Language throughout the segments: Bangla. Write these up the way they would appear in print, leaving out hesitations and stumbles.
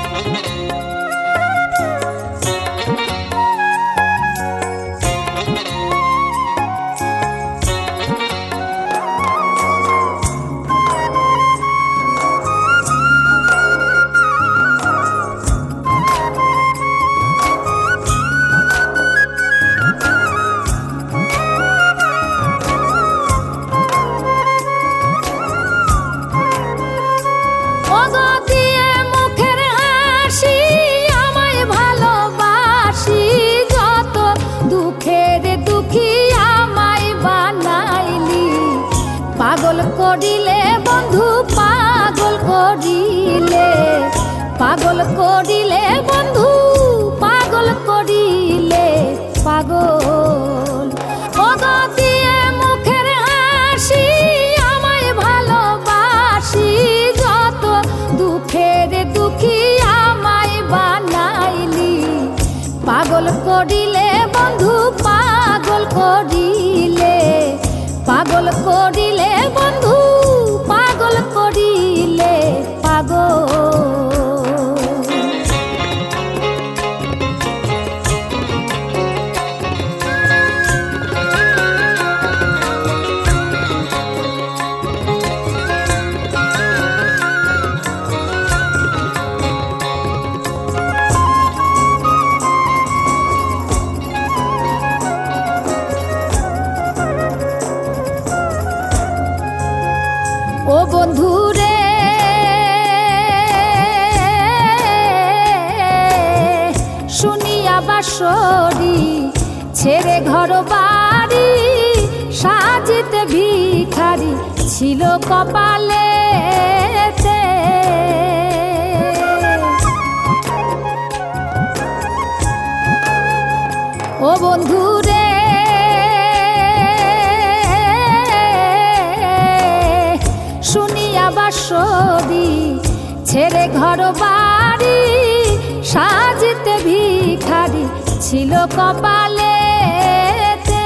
পাগল করিলে বন্ধু পাগল করিলে, পাগল করিলে বন্ধু পাগল করিলে, পাগল ওগো দিয়ে মুখের হাসি আমায় ভালোবাসি, যত দুঃখের দুঃখী আমায় বানাইলি, পাগল করিলে বন্ধু পাগল করিলে, পাগল করিলে বন্ধু পাগল করিলে, পাগল। ও বন্ধু রে শুনিয়া বাঁশরি ছেড়ে ঘর বাড়ি, সাজিতে ভিখারি ছিল কপালেতে, ও বন্ধু রে শুনিয়া বাঁশরি ছেড়ে ঘর বাড়ি, সাজিতে ভিখারি ছিল কপালেতে,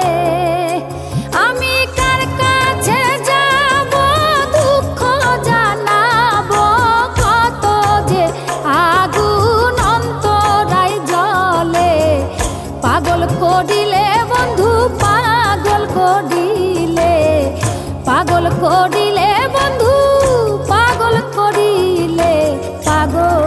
আমি কার কাছে যাব দুঃখ জানাবো, কত যে আগুন অন্তরায় জ্বলে, পাগল করিলে বন্ধু পাগল করিলে, পাগল করিলে বন্ধু পাগল করিলে, পাগল।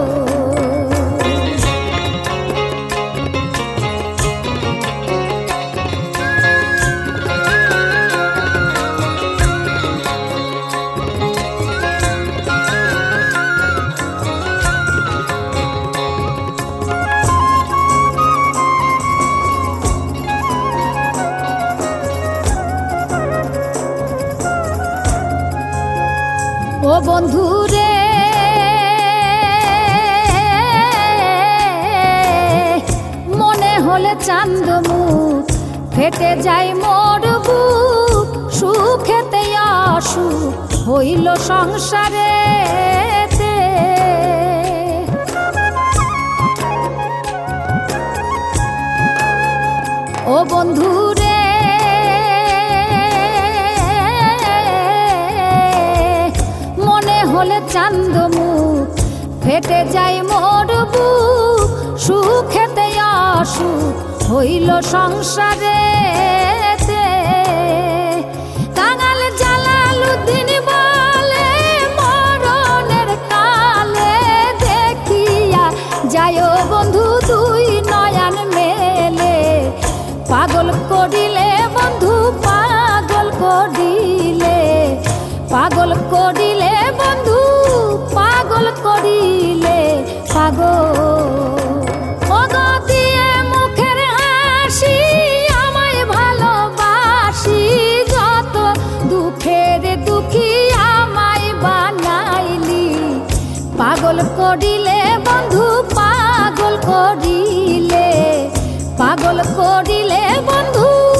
ও বন্ধু রে মনে হলে চাঁদ মুখ ফেটে যায় মোর বুক, সুখেতে অসুখ হইল সংসারে, ও বন্ধু রে হলে চাঁদ মুখ ফেটে যায় মোর বুক, সুখেতে অসুখ হইল সংসারে, কাঙাল জালালউদ্দিন বলে মরণের কালে, দেখিয়া যায় বন্ধু দুই নয়ন মেলে, পাগল করিলে বন্ধু পাগল করিলে, পাগল করিলে বন্ধু পাগল করিলে, পাগল ওগো দিয়ে মুখের হাসি আমায় ভালোবাসি, যত দুঃখের দুঃখী আমায় বানাইলি, পাগল করিলে বন্ধু পাগল করিলে, পাগল করিলে বন্ধু